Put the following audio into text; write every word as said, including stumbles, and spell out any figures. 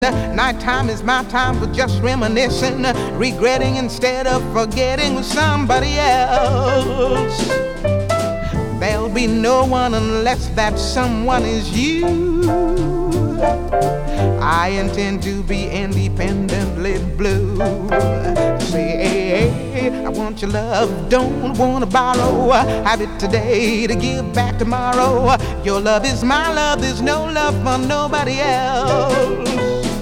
Nighttime is my time for just reminiscing, regretting instead of forgetting with somebody else. There'll be no one unless that someone is you. I intend to be independently blue. Say, I want your love, don't wanna borrow. Have it today to give back tomorrow. Your love is my love, there's no love for nobody else.